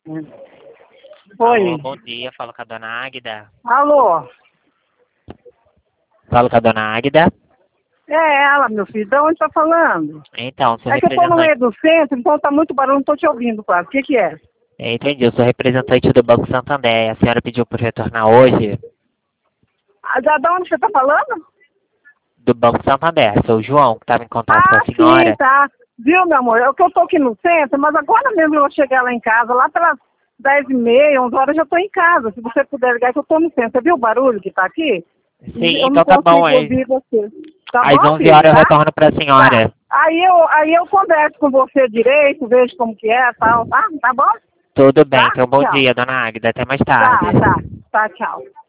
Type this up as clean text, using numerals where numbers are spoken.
Oi. Alô, bom dia, falo com a dona Águida. Alô? Falo com a dona Águida. É ela, meu filho. De onde tá falando? Então, sou É que eu tô no representante. meio do centro, então tá muito barulho, não tô te ouvindo quase. O que que é? Entendi, eu sou representante do Banco Santander. A senhora pediu por retornar hoje Da onde você tá falando? do Banco Santander. Sou o João, que estava em contato com Ah, a sim, senhora. tá. Viu, meu amor? É que eu tô aqui no centro, mas agora mesmo eu vou chegar lá em casa, lá pelas 10h30, 11 horas eu já tô em casa. Se você puder ligar, que eu tô no centro. Você viu o barulho que tá aqui? Sim, Eu não então tá bom. consigo ouvir você. Tá Às bom, 11 filho? horas eu Tá? retorno para a Tá. senhora. Aí eu converso com você direito, vejo como que é, tal, tá? Tá bom? Tudo bem, Tá? então bom Tchau. dia, dona Águida. Até mais Tá, tarde. tá. Tá, tchau.